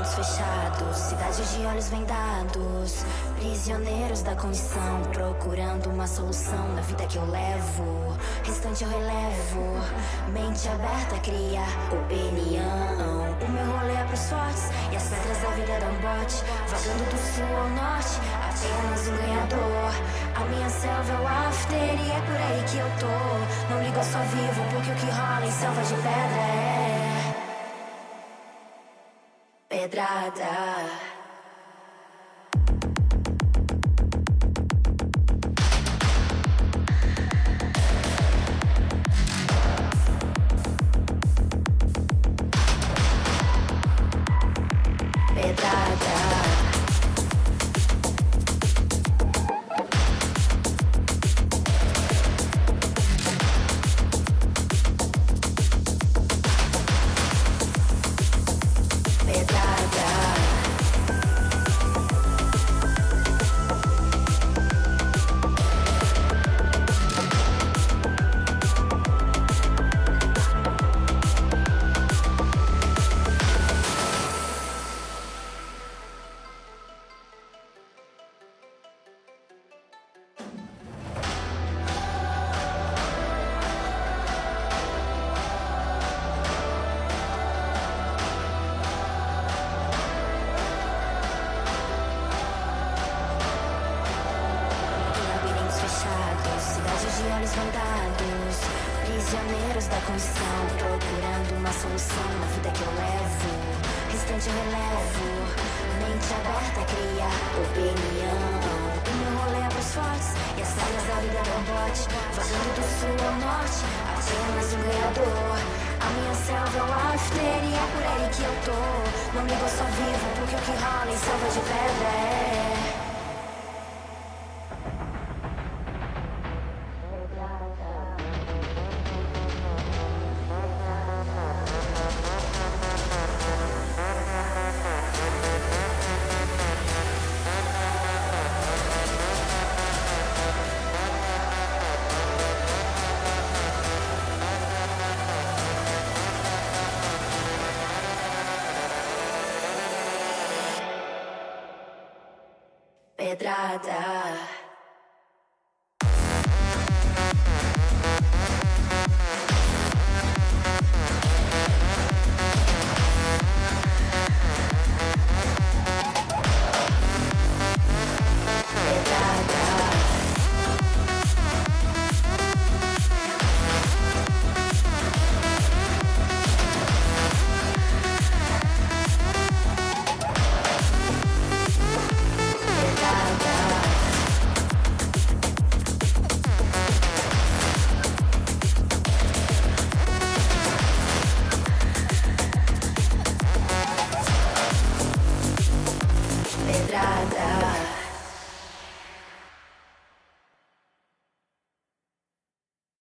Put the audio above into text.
labirintos fechados, cidades de olhos vendados, prisioneiros da condição, procurando uma solução na vida que eu levo. Restante eu relevo, mente aberta cria opinião. O meu rolê é pros fortes e as pedras da vida dão bote. Vagando do sul ao norte, apenas um ganhador. A minha selva é o after e é por aí que eu tô. Não ligo, eu só vivo porque o que rola em selva de pedra é pedrada. Cidades de olhos vendados, prisioneiros da condição, procurando uma solução na vida que eu levo. Restante eu relevo, mente aberta cria opinião. O meu rolê é pros fortes e as regras da vida dão bote. Vagando do sul ao norte, apenas um ganhador. A minha selva é o after e é por aí que eu tô. Não ligo, eu só vivo porque o que rola em selva de pedra é pedrada.